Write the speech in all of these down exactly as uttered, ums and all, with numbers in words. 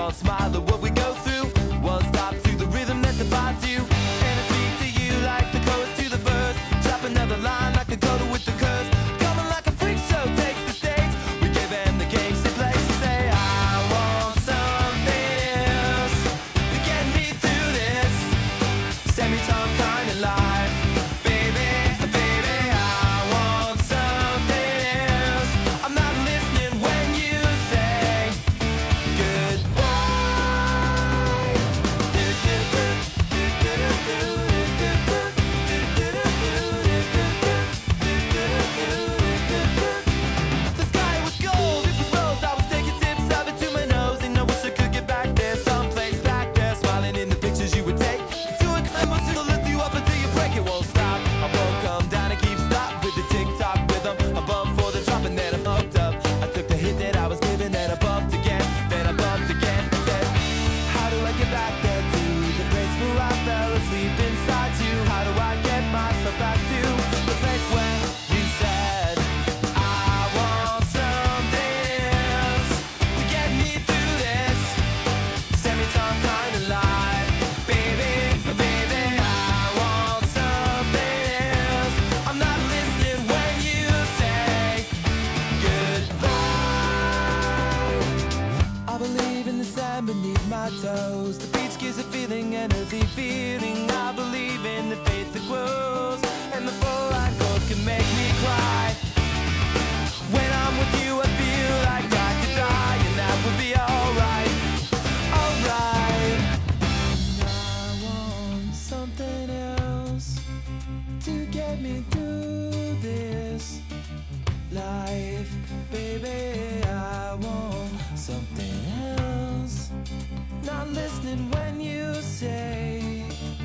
one smile at what we go through. One stop to the rhythm that divides you. And I speak to you like the chorus to the verse. Drop another line like a coda with the curse. Coming like a freak show takes the stage. We give them the games to play. So say I want something else to get me through this semi-tongue kind of life. Baby, baby, I want something else. I'm not listening when you say goodbye. The sky was gold, it was rose. I was taking sips of it to my nose, and I wish I could get back there, someplace back there, smiling in the pictures you would take. To a climb, it'll lift you up until you break. It won't stop. I won't come down and keep stop with the tick-tock rhythm. I bumped for the drop and then I hooked up. I took the hit that I was given, then I bumped again, then I bumped again. I said, how do I get back there to the place where I fell asleep inside you? How do I get myself back to the place where you said I want something else to get me through this semi-tongue kind of life? Baby, baby, I want something else. I'm not listening when you say goodbye. I believe in the sand beneath my toes. The beach gives a feeling, an earthy feeling. I believe in the faith that grows, and the full-line chords can make me cry. When I'm with you, I feel like I could die, and that would be alright, alright. I want something else to get me through this life, baby. I want something else. Not listening when you say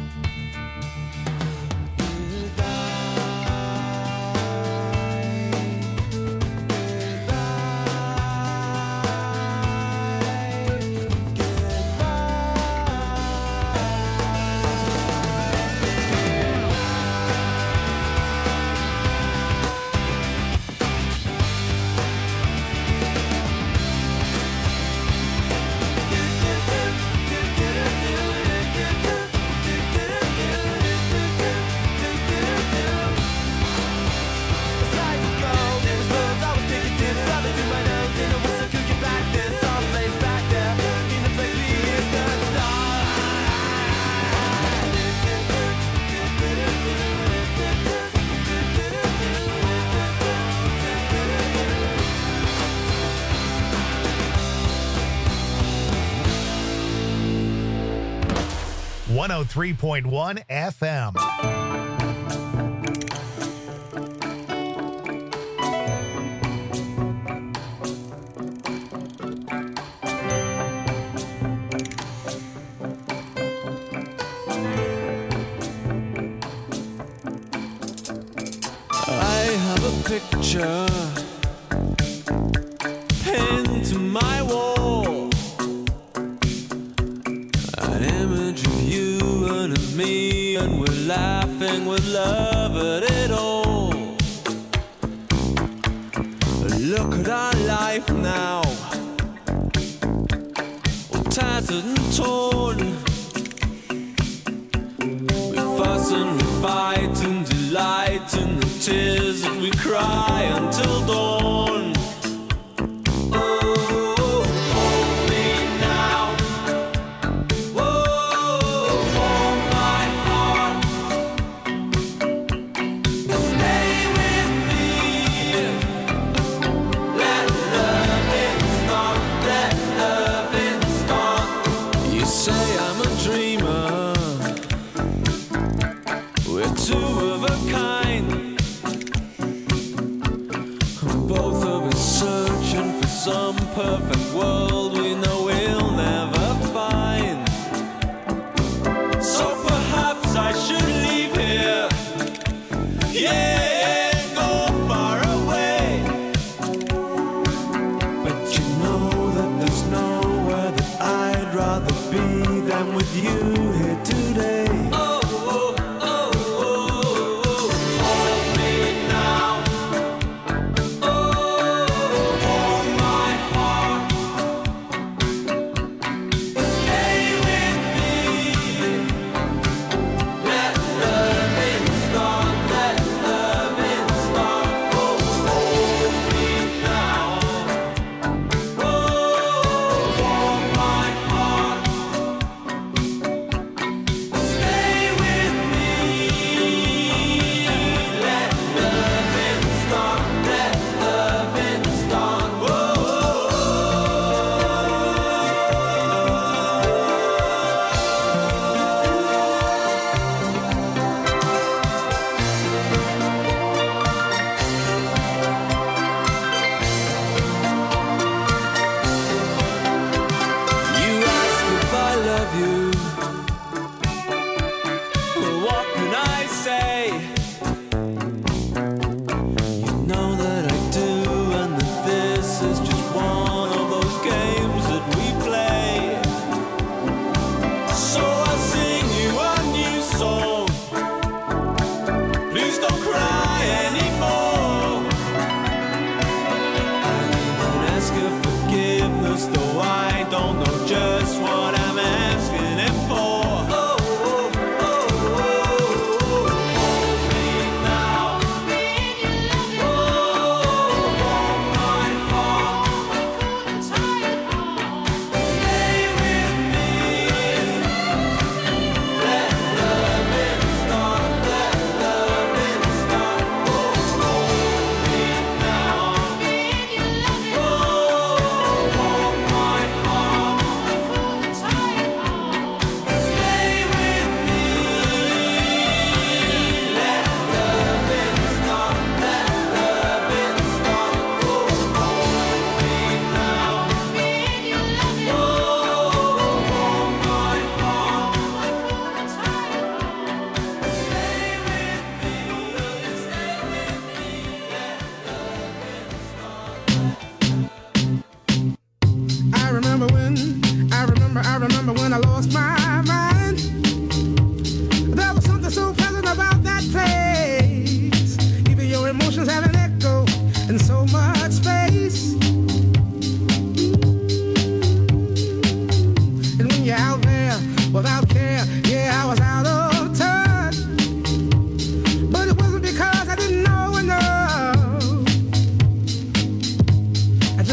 one oh three point one F M. I have a picture pinned to my wall, an image of you and of me, and we're laughing with love at it all. Look at our life now, all tattered and torn. We fuss and we fight and delight in the tears that we cry until dawn. Oh, hold me now. Oh, hold my heart. Stay with me. Let loving start. Let loving start. You say I'm a dreamer. We're two of a kind. Both of us searching for some perfect world we know we'll never find. So perhaps I should leave here. Yeah, go far away. But you know that there's nowhere that I'd rather be than with you here today. Oh, oh, oh, oh, oh. Hold me now. Oh, hold my heart.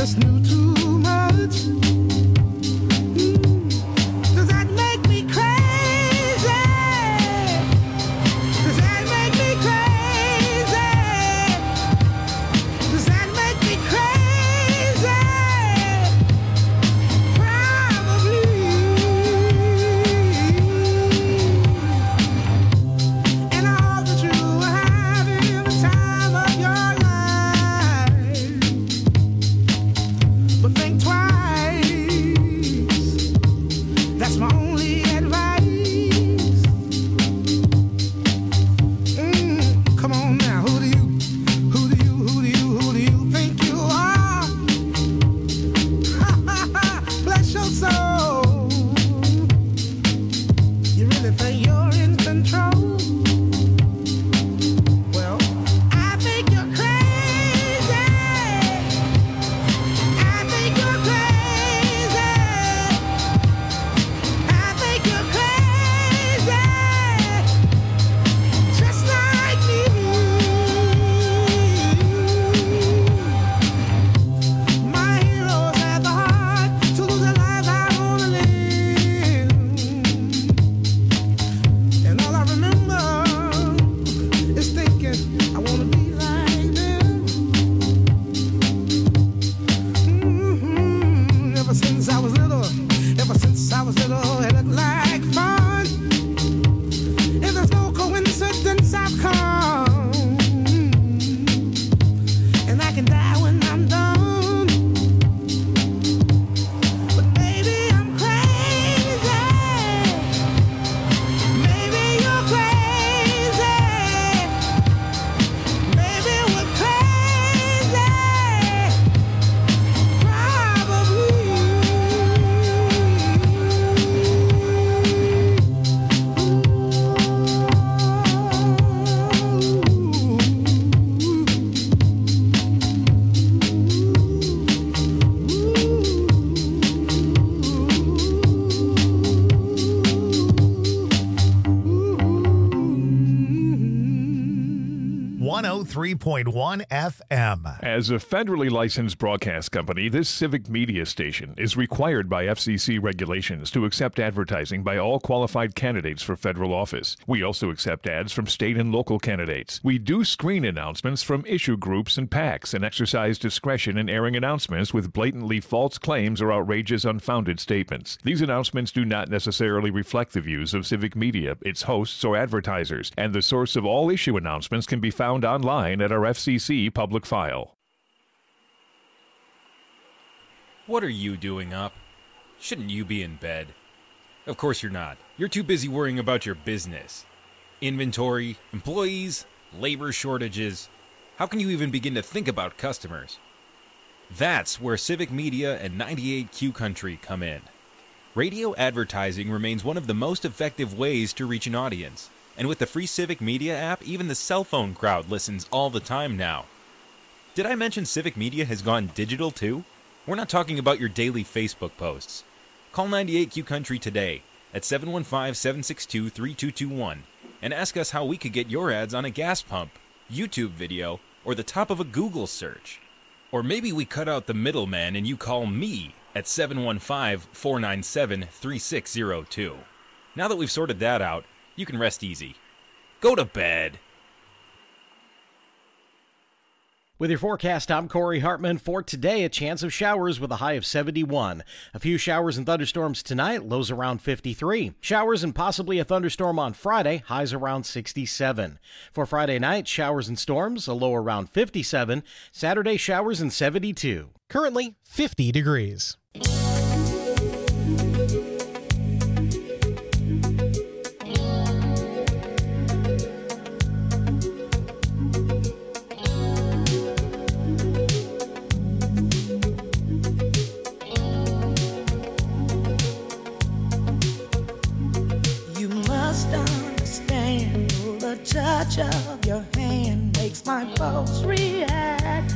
just knew too much. Mm. Does that make me crazy? Does that make me crazy? Does that make me crazy? Probably. And all that you were having the time of your life. But think twice. That's my only advice. Mm, come on now, who do you, who do you, who do you, who do you think you are? Bless your soul. You really think you're in control? Well, I think you're crazy. I think you're crazy. I think you're crazy. Just like me. My heroes had the heart to lose their lives out on the limb. And all I remember is thinking, I wanna be like them. Mhm. Ever since I was little, ever since I was little, it looked like fun. And there's no coincidence I've come. And I can die when I'm done. But maybe I'm crazy. Maybe you're crazy. Maybe we're crazy. one oh three point one F M. As a federally licensed broadcast company, this civic media station is required by F C C regulations to accept advertising by all qualified candidates for federal office. We also accept ads from state and local candidates. We do screen announcements from issue groups and PACs and exercise discretion in airing announcements with blatantly false claims or outrageous unfounded statements. These announcements do not necessarily reflect the views of civic media, its hosts, or advertisers, and the source of all issue announcements can be found online at our F C C public file. What are you doing up? Shouldn't you be in bed? Of course you're not. You're too busy worrying about your business. Inventory, employees, labor shortages. How can you even begin to think about customers? That's where Civic Media and ninety-eight Q Country come in. Radio advertising remains one of the most effective ways to reach an audience. And with the free Civic Media app, even the cell phone crowd listens all the time now. Did I mention Civic Media has gone digital too? We're not talking about your daily Facebook posts. Call ninety-eight Q Country today at seven one five, seven six two, three two two one and ask us how we could get your ads on a gas pump, YouTube video, or the top of a Google search. Or maybe we cut out the middleman and you call me at seven one five, four nine seven, three six zero two. Now that we've sorted that out, you can rest easy. Go to bed. With your forecast, I'm Corey Hartman. For today, a chance of showers with a high of seventy-one. A few showers and thunderstorms tonight, lows around fifty-three. Showers and possibly a thunderstorm on Friday, highs around sixty-seven. For Friday night, showers and storms, a low around fifty-seven. Saturday, showers and seventy-two. Currently, fifty degrees. Touch of your hand makes my pulse react.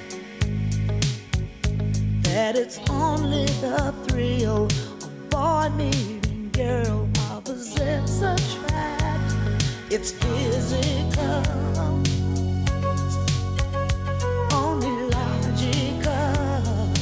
That it's only the thrill of boy meeting girl, opposites attract. It's physical, only logical.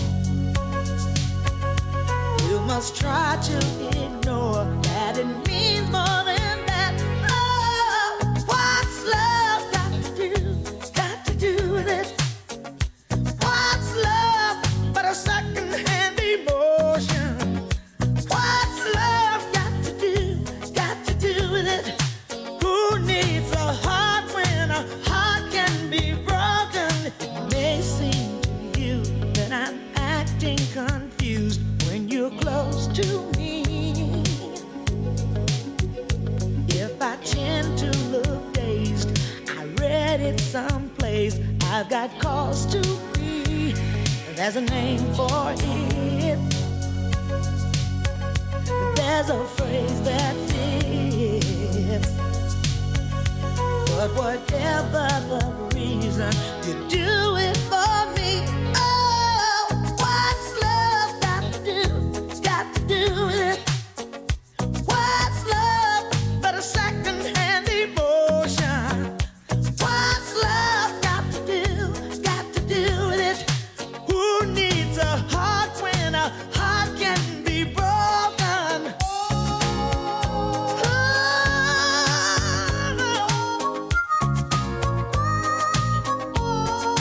else try to ignore that it means more than that. Oh, what's love got to do, got to do with it? What's love but a second-hand emotion? What's love got to do, got to do with it? Who needs a heart when a heart can be broken? It may seem to you that I'm acting confused when you're close to me. If I tend to look dazed, I read it someplace. I've got cause to be. There's a name for it. There's a phrase that fits. But whatever the reason, you do it for me. Oh, what's love got to do? Got to do with it. What's love but a second-hand emotion? What's love got to do? Got to do with it. Who needs a heart when a heart can be broken? Oh,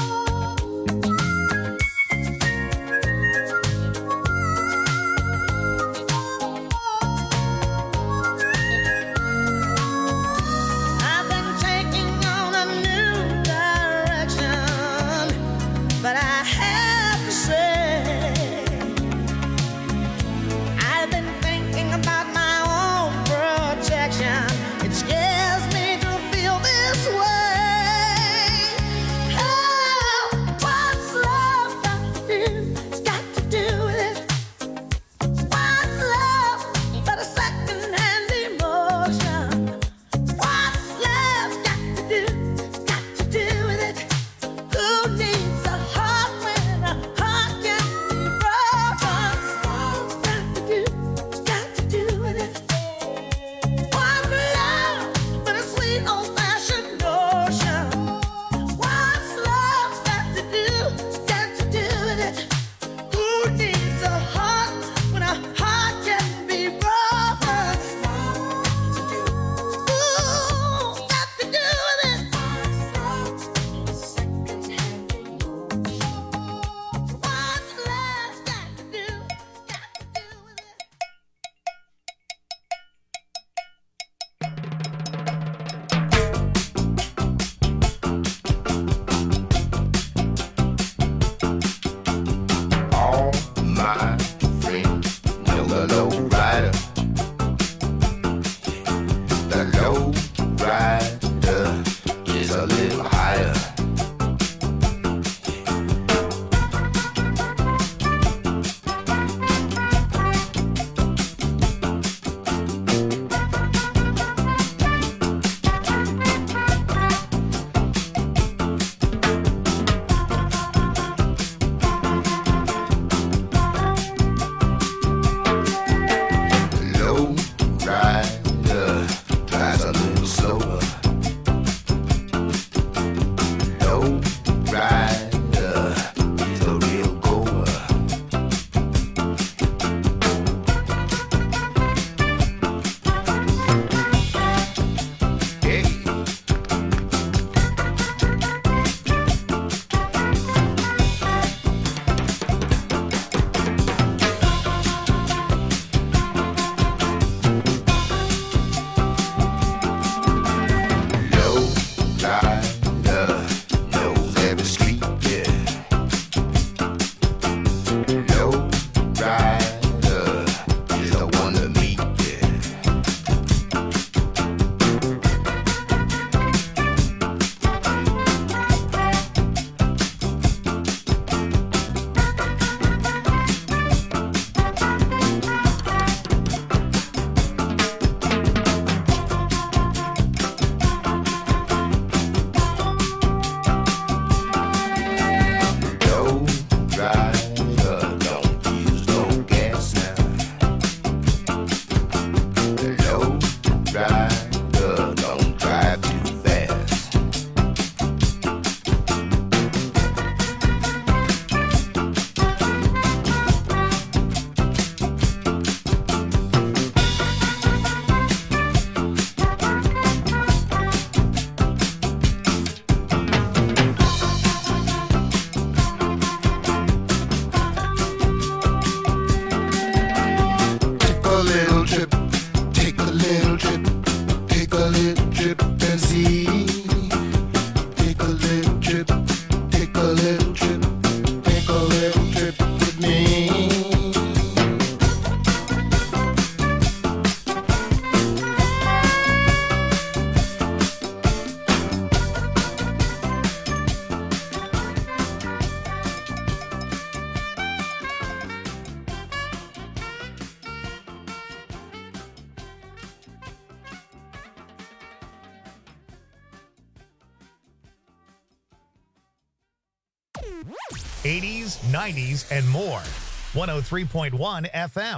eighties, nineties, and more. one oh three point one F M.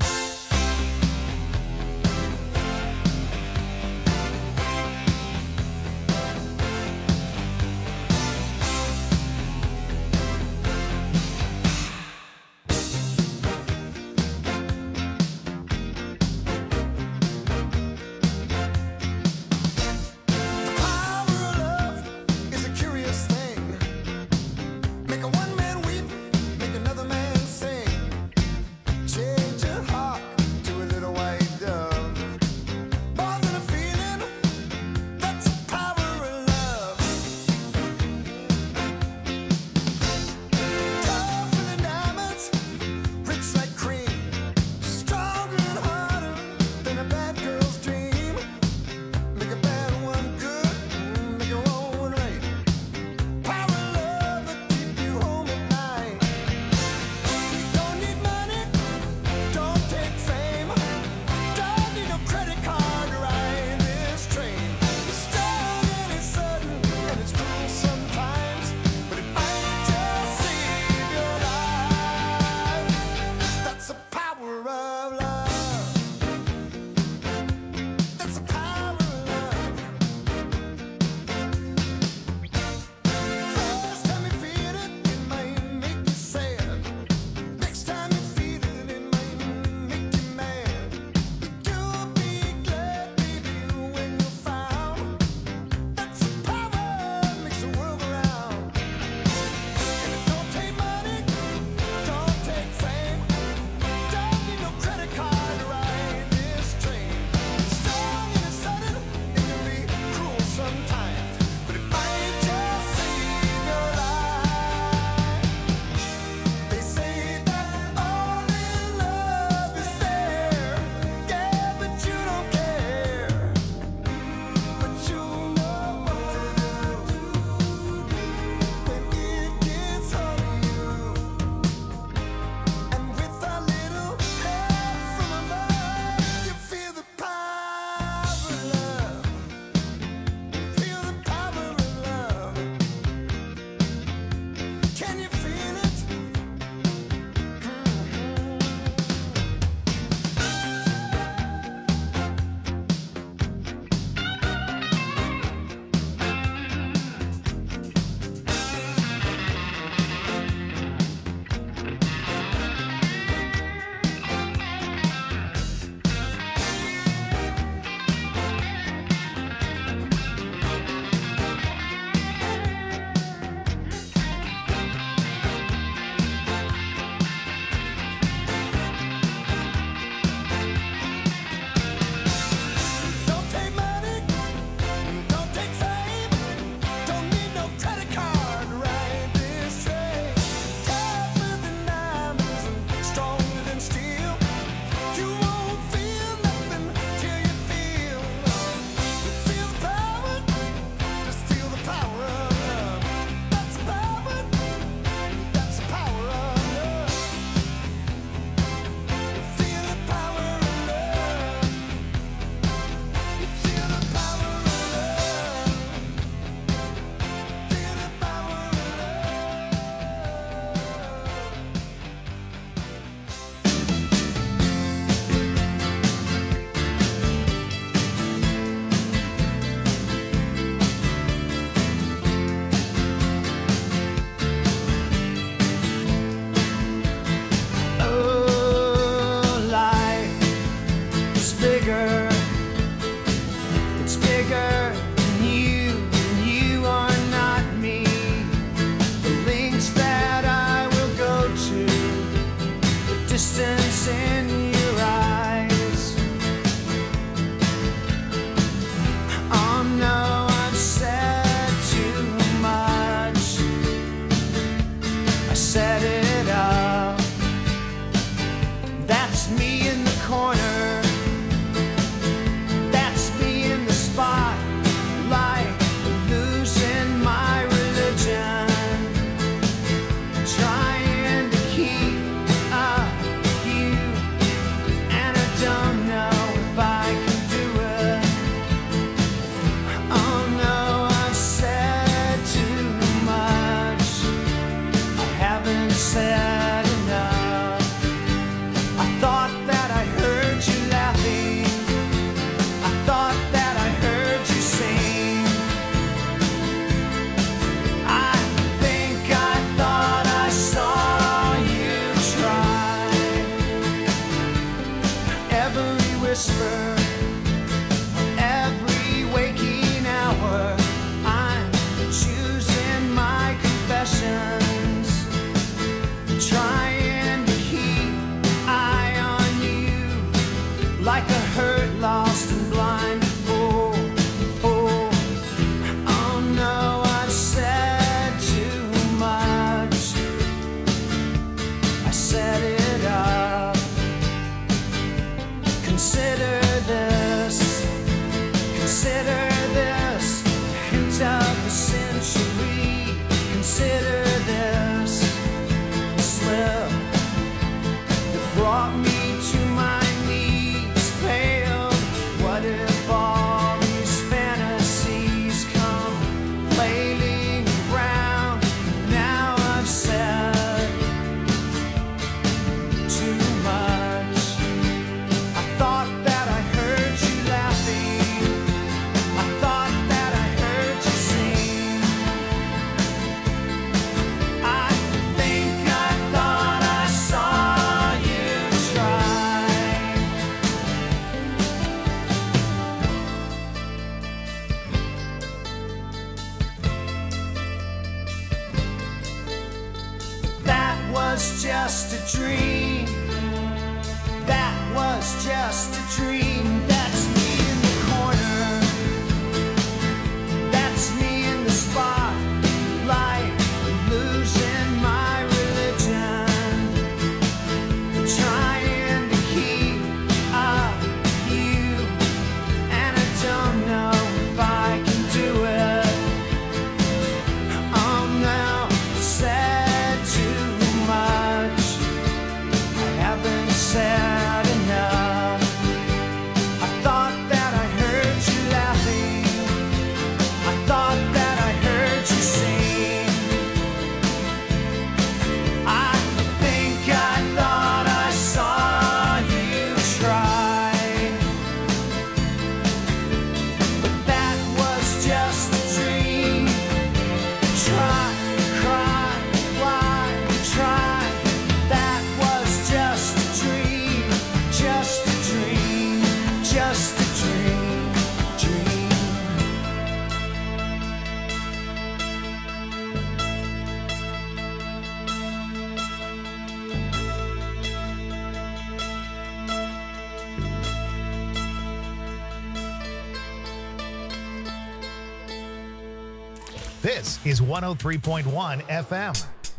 just a dream. That was just a dream. That's me in the corner. That's me in the spotlight, losing my religion, trying to keep up with you, and I don't know if I can do it. I'm now said too much. I haven't said enough. I thought that I heard you laughing. I thought that I heard you sing. I think I thought I saw you try, but that was just a dream. Try, cry, why, try. That was just a dream, just a dream, just a dream, dream. This is one oh three point one F M.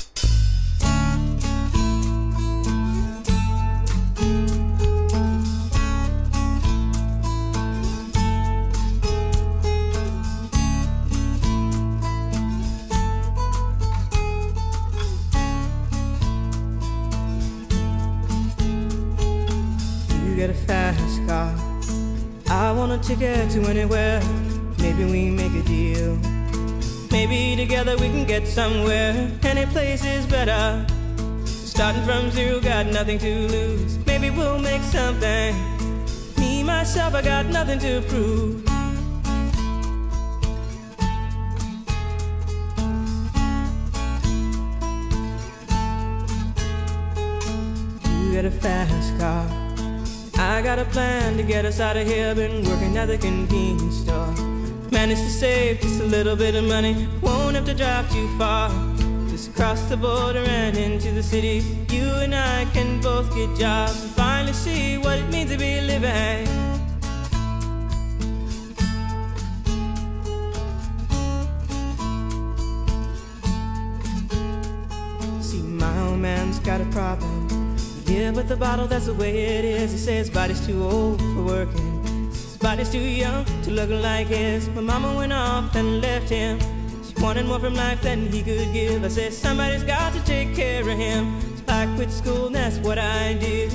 You get a fast car. I want a ticket to anywhere. Maybe we make a deal. Maybe together we can get somewhere. Any place is better. Starting from zero, got nothing to lose. Maybe we'll make something. Me, myself, I got nothing to prove. You get a fast car. I got a plan to get us out of here. Been working at the convenience store. Managed to save just a little bit of money. Won't have to drive too far. Just cross the border and into the city. You and I can both get jobs and finally see what it means to be living. See, my old man's got a problem. Yeah, but the bottle, that's the way it is. He says his body's too old for working. His body's too young to look like his. My mama went off and left him. She wanted more from life than he could give. I said, somebody's got to take care of him. So I quit school and that's what I did.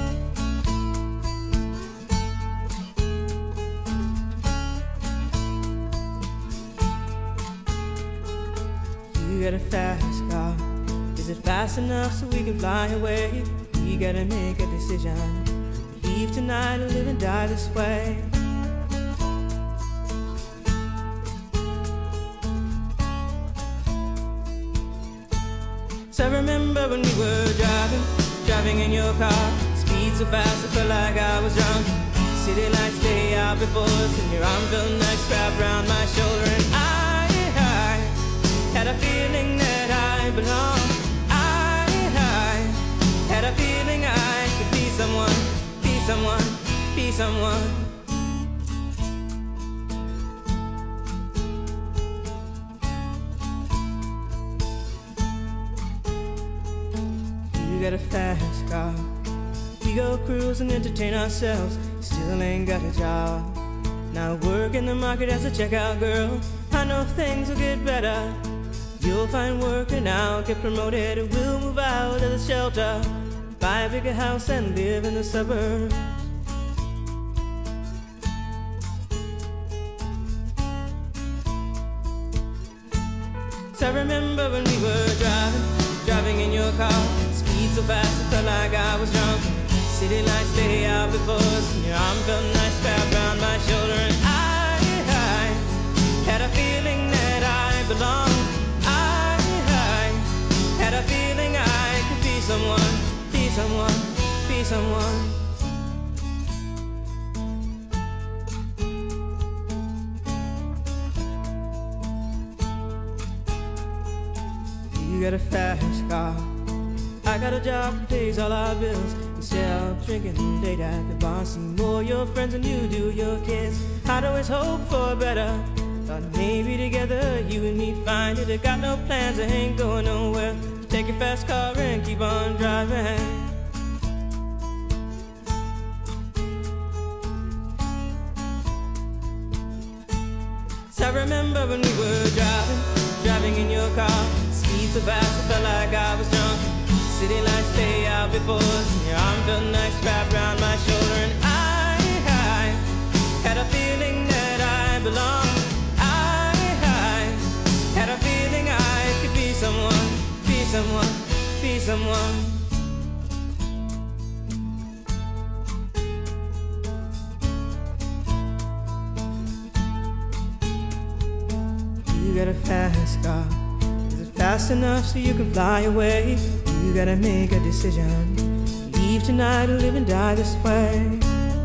You got a fast car. Is it fast enough so we can fly away? We gotta make a decision. Leave tonight or live and die this way. So I remember when we were driving, driving in your car. Speed so fast I felt like I was drunk. City lights lay out before us, and your arm felt nice wrapped around my shoulder. And I, I had a feeling that I belonged. I, I had a feeling I could be someone, be someone, be someone. You got a fast car. We go cruise and entertain ourselves. Still ain't got a job. Now work in the market as a checkout girl. I know things will get better. You'll find work and I'll get promoted. We'll move out of the shelter, buy a bigger house and live in the suburbs. So I remember when we were driving, driving in your car. Speed so fast it felt like I was drunk. City lights lay out before us, and your arm felt nice wrapped around my shoulder. And I, I had a feeling that I belonged. I, I had a feeling I could be someone, be someone, be someone. You got a fast car. I got a job that pays all our bills. Instead of drinking late at the bar, see more your friends than you do your kids. I'd always hope for better. Thought maybe together you and me find it. I got no plans, I ain't going nowhere. So take your fast car and keep on driving. I remember when we were driving, driving in your car. Speed so fast, I felt like I was drunk. City lights lay out before us, and your arm felt nice wrapped around my shoulder. And I, I had a feeling that I belonged. I, I had a feeling I could be someone, be someone, be someone. You got a fast car. Is it fast enough so you can fly away? You gotta make a decision. Leave tonight or live and die this way.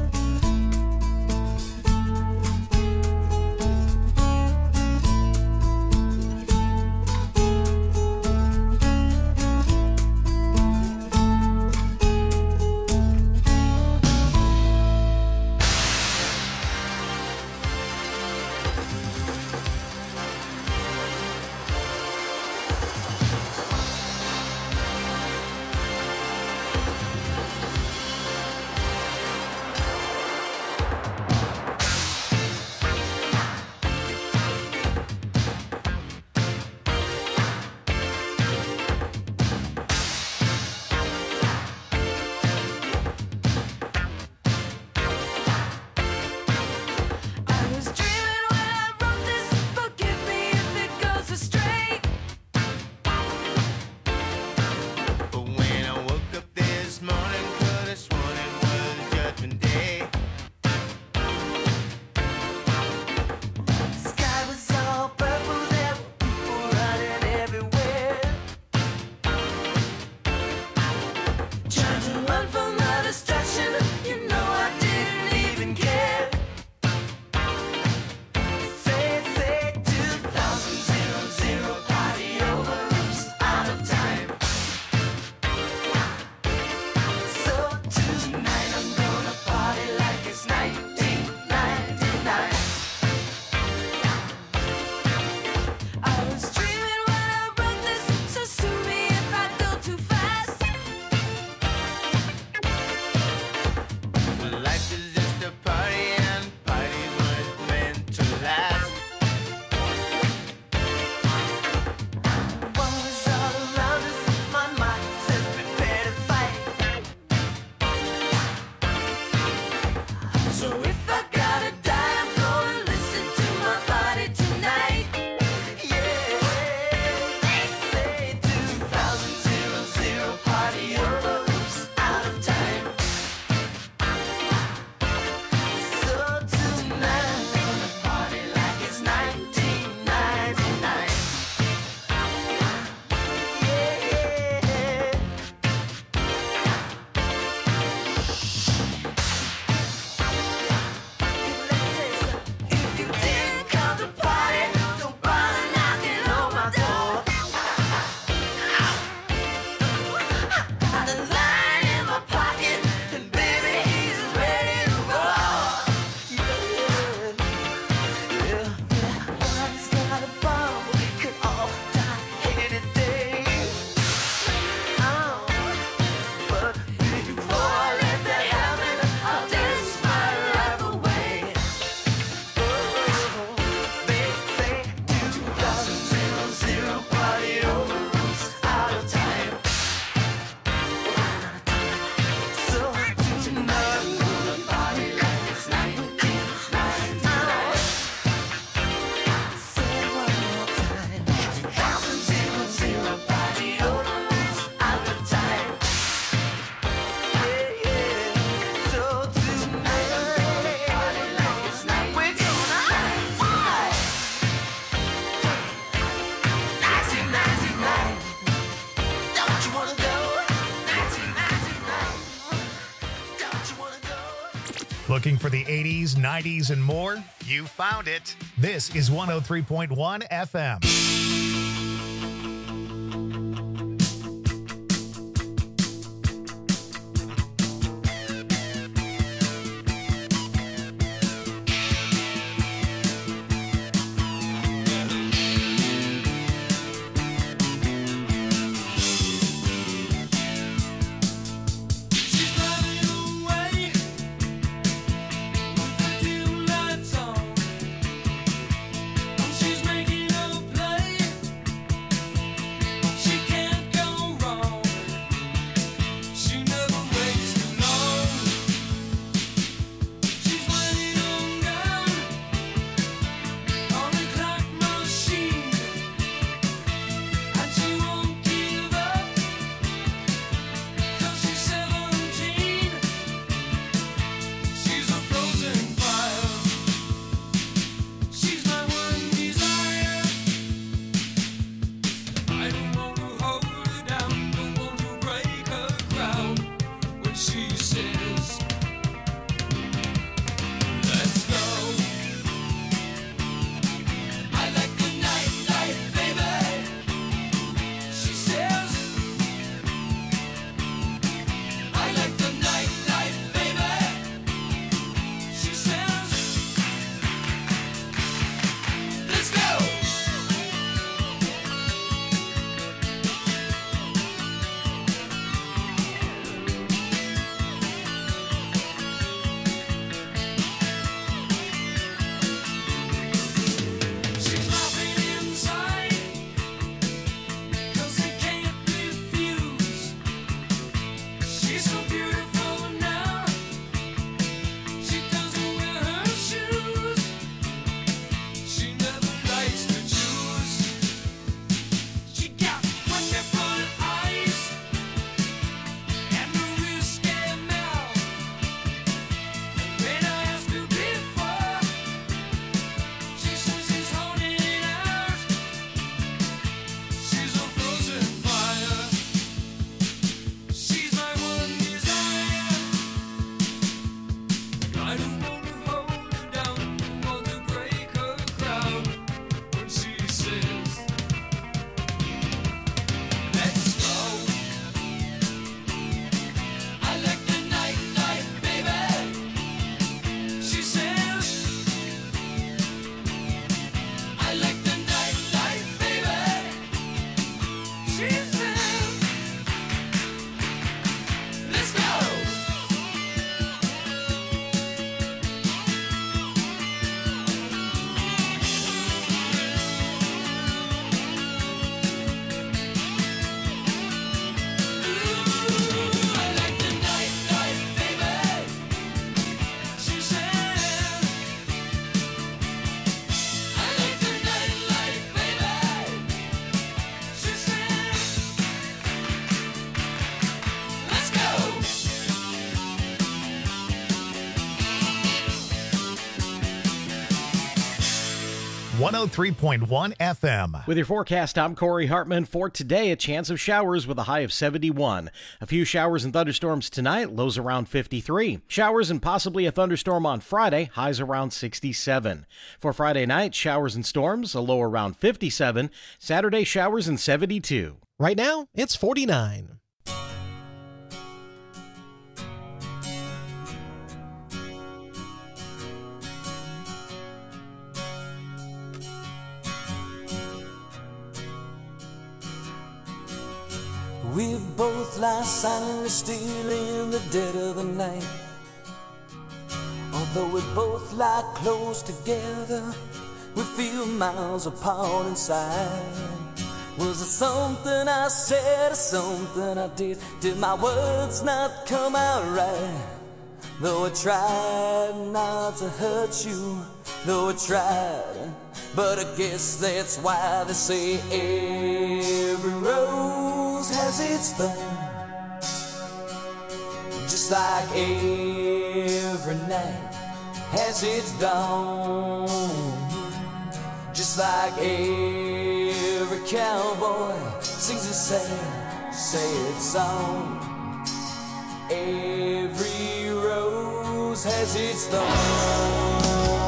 Looking for the eighties, nineties, and more? You found it. This is one oh three point one F M. one oh three point one F M. With your forecast, I'm Corey Hartman. For today, a chance of showers with a high of seventy-one. A few showers and thunderstorms tonight, lows around fifty-three. Showers and possibly a thunderstorm on Friday, highs around sixty-seven. For Friday night, showers and storms, a low around fifty-seven. Saturday, showers and seventy-two. Right now, it's forty-nine. We both lie silently still in the dead of the night. Although we both lie close together, we feel miles apart inside. Was it something I said or something I did? Did my words not come out right? Though I tried not to hurt you, though I tried, but I guess that's why they say every rose has its thorn. Just like every night has its dawn. Just like every cowboy sings a sad, sad song. Every rose has its thorn.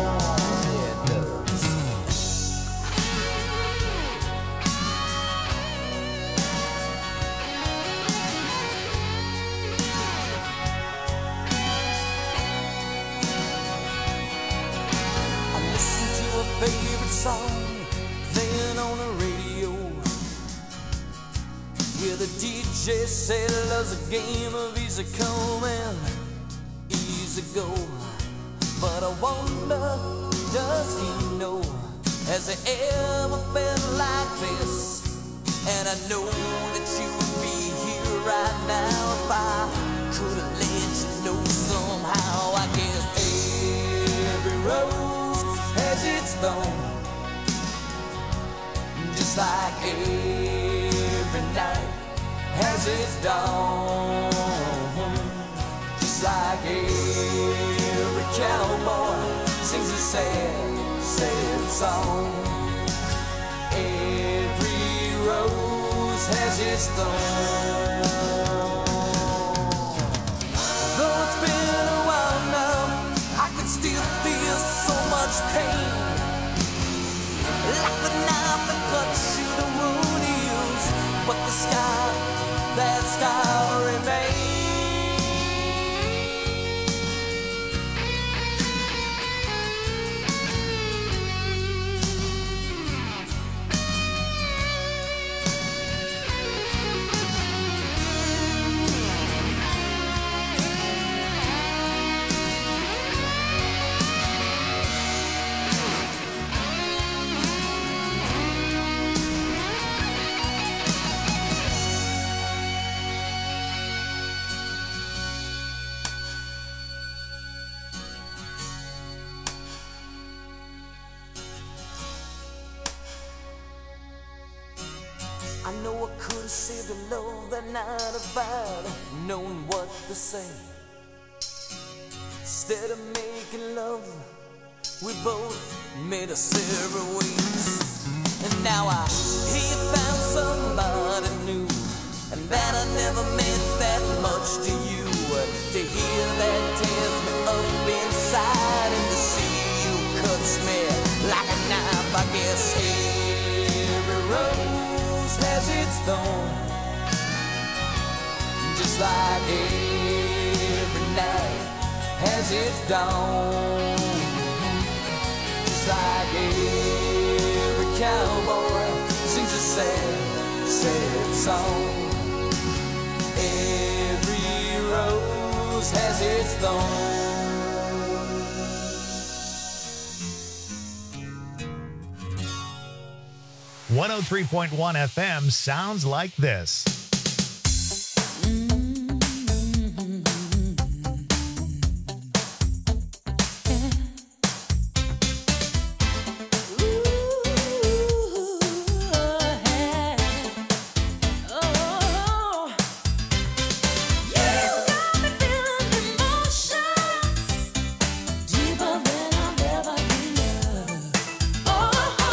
Favorite song playing on the radio. Yeah, the D J said love's a game of easy come and easy go. But I wonder, does he know? Has he ever felt like this? And I know that you would be here right now if I could have let you know somehow. I guess every rose has its thorn, just like every night has its dawn. Just like every cowboy sings a sad, sad song. Every rose has its thorn. Though it's been a while now, I can still feel so much pain, like the knife that cuts you the wound heals, but the scar, that scar remains. I know I could have saved the love that night if I'd known what to say. Instead of making love, we both made us separate ways. And now I hear you found somebody new, and that I never meant that much to you. To hear that tears me up inside, and to see you cuts me like a knife. I guess every rose has its thorn, just like every night has its dawn. Just like every cowboy sings a sad, sad song. Every rose has its thorn. one oh three point one F M sounds like this. Oh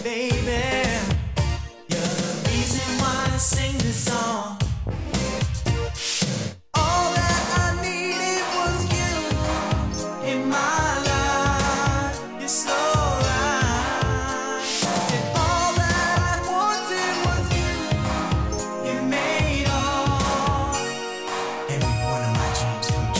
baby. You're the reason why I sing this song. All that I needed was you in my life. You're so right. And all that I wanted was you. You made all every one of my dreams come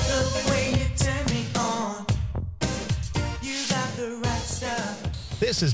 This is